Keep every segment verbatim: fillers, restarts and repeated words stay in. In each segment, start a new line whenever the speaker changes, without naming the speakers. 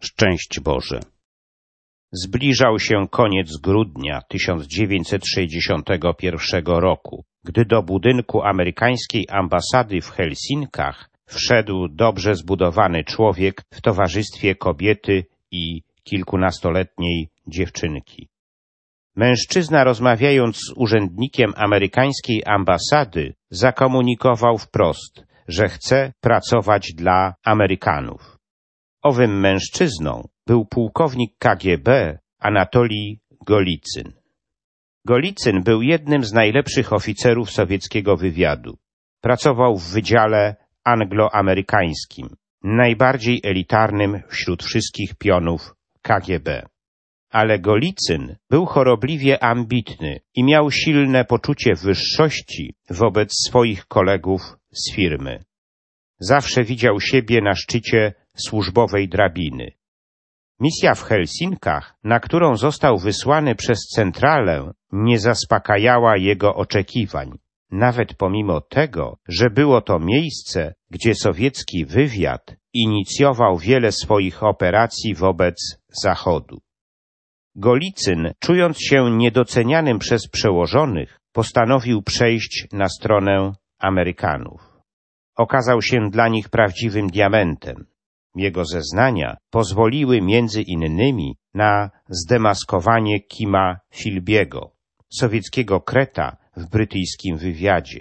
Szczęść Boże. Zbliżał się koniec grudnia tysiąc dziewięćset sześćdziesiątego pierwszego roku, gdy do budynku amerykańskiej ambasady w Helsinkach wszedł dobrze zbudowany człowiek w towarzystwie kobiety i kilkunastoletniej dziewczynki. Mężczyzna, rozmawiając z urzędnikiem amerykańskiej ambasady, zakomunikował wprost, że chce pracować dla Amerykanów. Owym mężczyzną był pułkownik K G B Anatolij Golicyn. Golicyn był jednym z najlepszych oficerów sowieckiego wywiadu. Pracował w wydziale angloamerykańskim, najbardziej elitarnym wśród wszystkich pionów K G B. Ale Golicyn był chorobliwie ambitny i miał silne poczucie wyższości wobec swoich kolegów z firmy. Zawsze widział siebie na szczycie służbowej drabiny. Misja w Helsinkach, na którą został wysłany przez centralę, nie zaspokajała jego oczekiwań, nawet pomimo tego, że było to miejsce, gdzie sowiecki wywiad inicjował wiele swoich operacji wobec Zachodu. Golicyn, czując się niedocenianym przez przełożonych, postanowił przejść na stronę Amerykanów. Okazał się dla nich prawdziwym diamentem. Jego zeznania pozwoliły między innymi na zdemaskowanie Kima Philby'ego, sowieckiego kreta w brytyjskim wywiadzie.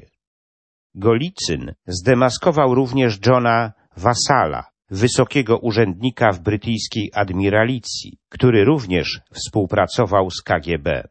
Golicyn zdemaskował również Johna Wassala, wysokiego urzędnika w brytyjskiej admiralicji, który również współpracował z K G B.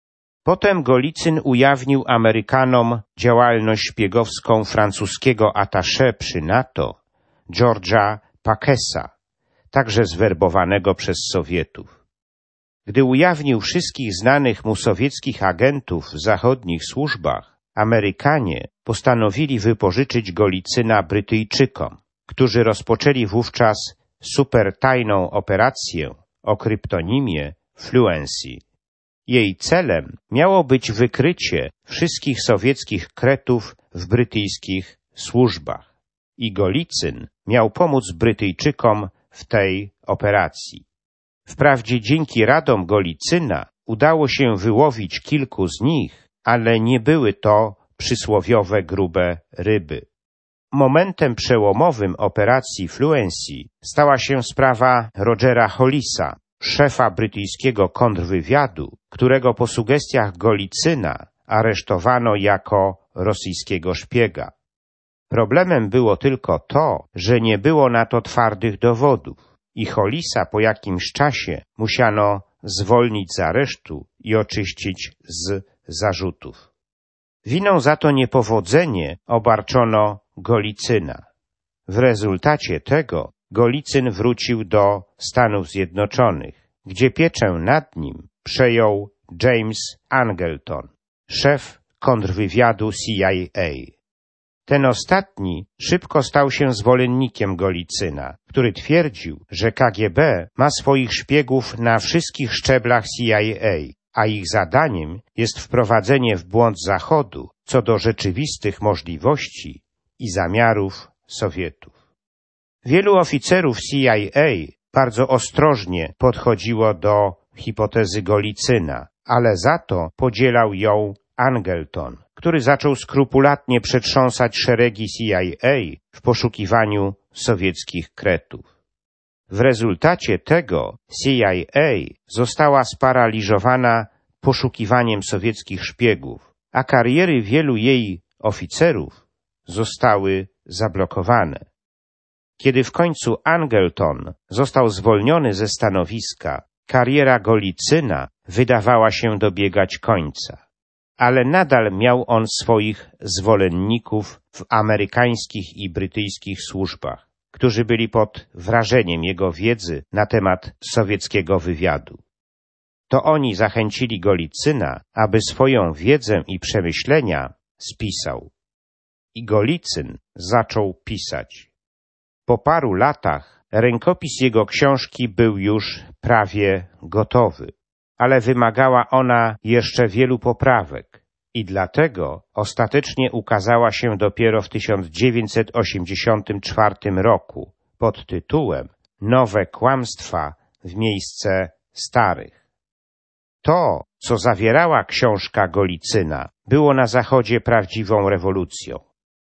Potem Golicyn ujawnił Amerykanom działalność szpiegowską francuskiego attaché przy NATO, George'a Paquesa, także zwerbowanego przez Sowietów. Gdy ujawnił wszystkich znanych mu sowieckich agentów w zachodnich służbach, Amerykanie postanowili wypożyczyć Golicyna Brytyjczykom, którzy rozpoczęli wówczas supertajną operację o kryptonimie Fluency. Jej celem miało być wykrycie wszystkich sowieckich kretów w brytyjskich służbach i Golicyn miał pomóc Brytyjczykom w tej operacji. Wprawdzie dzięki radom Golicyna udało się wyłowić kilku z nich, ale nie były to przysłowiowe grube ryby. Momentem przełomowym operacji Fluency stała się sprawa Rogera Hollisa, szefa brytyjskiego kontrwywiadu, którego po sugestiach Golicyna aresztowano jako rosyjskiego szpiega. Problemem było tylko to, że nie było na to twardych dowodów i Hollisa po jakimś czasie musiano zwolnić z aresztu i oczyścić z zarzutów. Winą za to niepowodzenie obarczono Golicyna. W rezultacie tego Golicyn wrócił do Stanów Zjednoczonych, gdzie pieczę nad nim przejął James Angleton, szef kontrwywiadu C I A. Ten ostatni szybko stał się zwolennikiem Golicyna, który twierdził, że K G B ma swoich szpiegów na wszystkich szczeblach C I A, a ich zadaniem jest wprowadzenie w błąd Zachodu co do rzeczywistych możliwości i zamiarów Sowietów. Wielu oficerów C I A bardzo ostrożnie podchodziło do hipotezy Golicyna, ale za to podzielał ją Angleton, który zaczął skrupulatnie przetrząsać szeregi C I A w poszukiwaniu sowieckich kretów. W rezultacie tego C I A została sparaliżowana poszukiwaniem sowieckich szpiegów, a kariery wielu jej oficerów zostały zablokowane. Kiedy w końcu Angleton został zwolniony ze stanowiska, kariera Golicyna wydawała się dobiegać końca. Ale nadal miał on swoich zwolenników w amerykańskich i brytyjskich służbach, którzy byli pod wrażeniem jego wiedzy na temat sowieckiego wywiadu. To oni zachęcili Golicyna, aby swoją wiedzę i przemyślenia spisał. I Golicyn zaczął pisać. Po paru latach rękopis jego książki był już prawie gotowy, ale wymagała ona jeszcze wielu poprawek i dlatego ostatecznie ukazała się dopiero w tysiąc dziewięćset osiemdziesiątym czwartym roku pod tytułem nowe kłamstwa w miejsce starych. To, co zawierała książka Golicyna, było na Zachodzie prawdziwą rewolucją.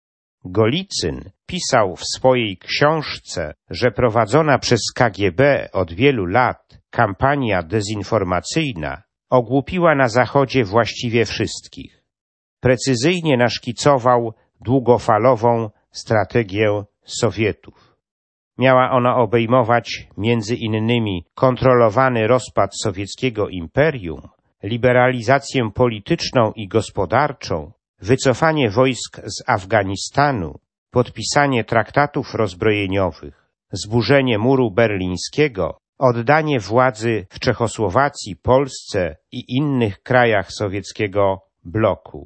Golicyn pisał w swojej książce, że prowadzona przez K G B od wielu lat kampania dezinformacyjna ogłupiła na Zachodzie właściwie wszystkich. Precyzyjnie naszkicował długofalową strategię Sowietów. Miała ona obejmować między innymi kontrolowany rozpad sowieckiego imperium, liberalizację polityczną i gospodarczą, wycofanie wojsk z Afganistanu, podpisanie traktatów rozbrojeniowych, zburzenie muru berlińskiego, oddanie władzy w Czechosłowacji, Polsce i innych krajach sowieckiego bloku.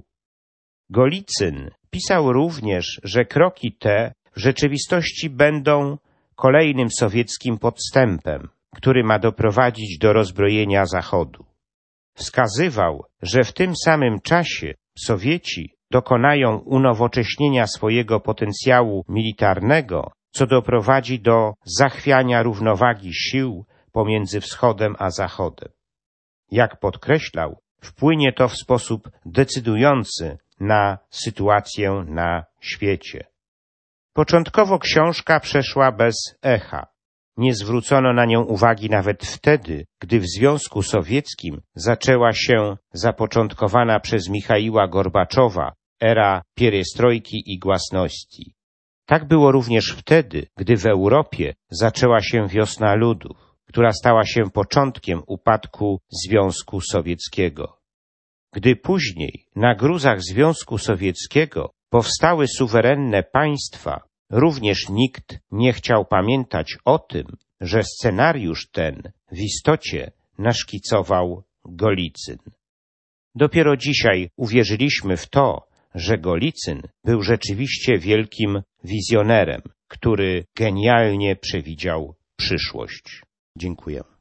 Golicyn pisał również, że kroki te w rzeczywistości będą kolejnym sowieckim podstępem, który ma doprowadzić do rozbrojenia Zachodu. Wskazywał, że w tym samym czasie Sowieci dokonają unowocześnienia swojego potencjału militarnego, co doprowadzi do zachwiania równowagi sił pomiędzy Wschodem a Zachodem. Jak podkreślał, wpłynie to w sposób decydujący na sytuację na świecie. Początkowo książka przeszła bez echa. Nie zwrócono na nią uwagi nawet wtedy, gdy w Związku Sowieckim zaczęła się zapoczątkowana przez Michaiła Gorbaczowa era pierestrojki i głasności. Tak było również wtedy, gdy w Europie zaczęła się wiosna ludów, która stała się początkiem upadku Związku Sowieckiego. Gdy później na gruzach Związku Sowieckiego powstały suwerenne państwa, również nikt nie chciał pamiętać o tym, że scenariusz ten w istocie naszkicował Golicyn. Dopiero dzisiaj uwierzyliśmy w to, że Golicyn był rzeczywiście wielkim wizjonerem, który genialnie przewidział przyszłość. Dziękuję.